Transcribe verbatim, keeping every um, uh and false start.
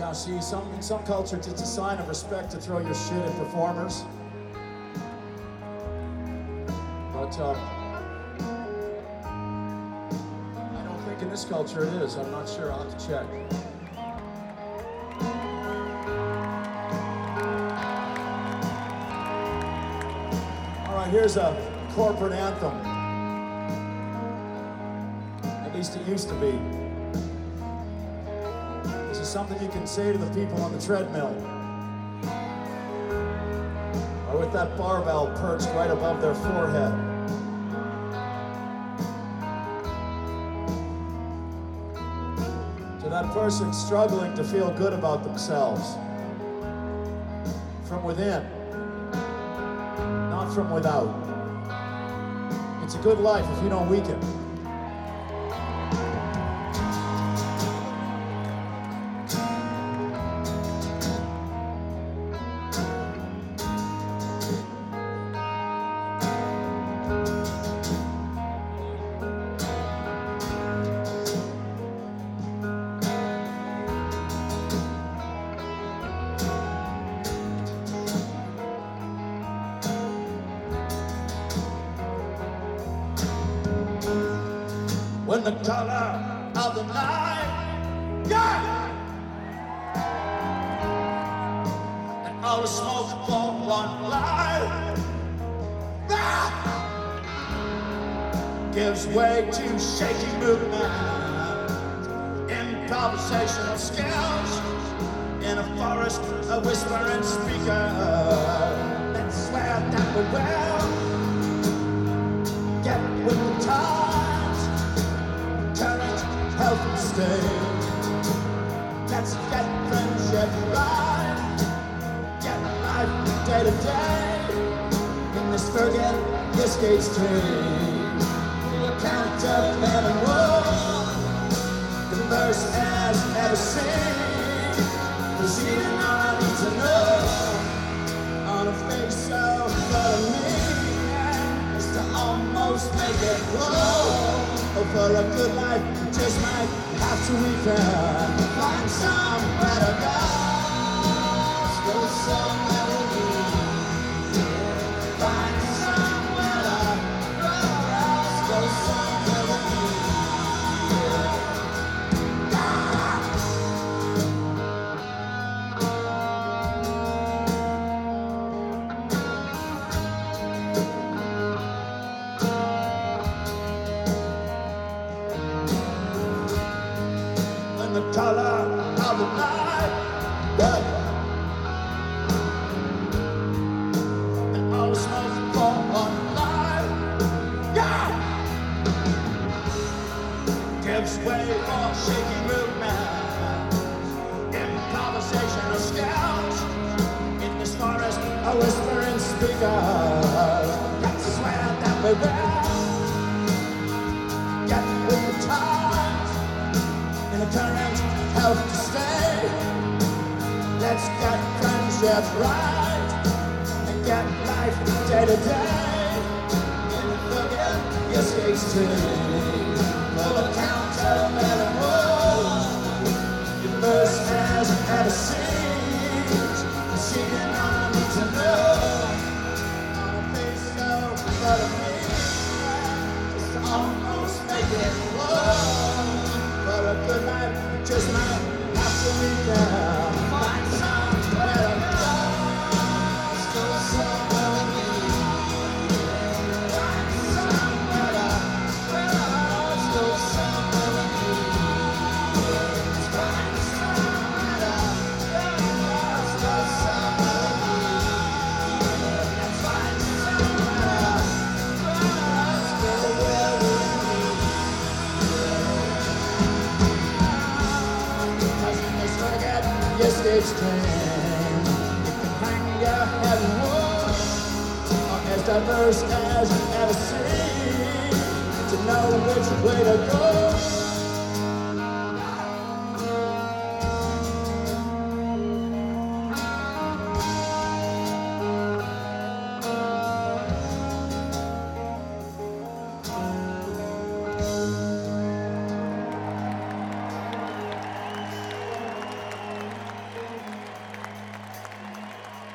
Yeah, see, some, in some cultures it's a sign of respect to throw your shit at performers. But um, I don't think in this culture it is. I'm not sure. I'll have to check. All right, here's a corporate anthem. At least it used to be. This is something you can say to the people on the treadmill. Or with that barbell perched right above their forehead. To that person struggling to feel good about themselves. From within. Not from without. It's a good life if you don't weaken. When the color of the night, yeah, and all the smoke for one light, ah, gives way to shaky movement, improvisational skills, in a forest, a whispering speaker. Let's swear that we will get with the time. Health and stay. Let's get friendship right. Get life day to day. In this forget this gate street. The count of men and woe. The verse has ever seen. Proceeding all I need to know. On a face so full of me. Is to almost make it glow. Oh, for a good life, you just might have to weaken. Find somewhere to go. Go somewhere to be. Find somewhere to go. Go somewhere to be. The color of the night, yeah. And all the smoke for one light, yeah. Gives way for shaky movement, improvisational skills. In this forest, a whispering speaker. Let's swear that we will get with the times. In the current health to stay. Let's get friendship right and get life day to day. In the forget your skate street. For the count of men and woe. Your verse has had a seat. Proceeding on I need to know. On a face so full of me. Just almost make it flow. For a good life, just might have to weaken. Find somewhere to go. Go somewhere to be. Find somewhere to go. Go somewhere to be. Find somewhere to go. Go somewhere to be. Find somewhere to go. Go where we need. Yes, it's train. It can hang your head and wood, or as diverse as you've ever seen. To know which way to go.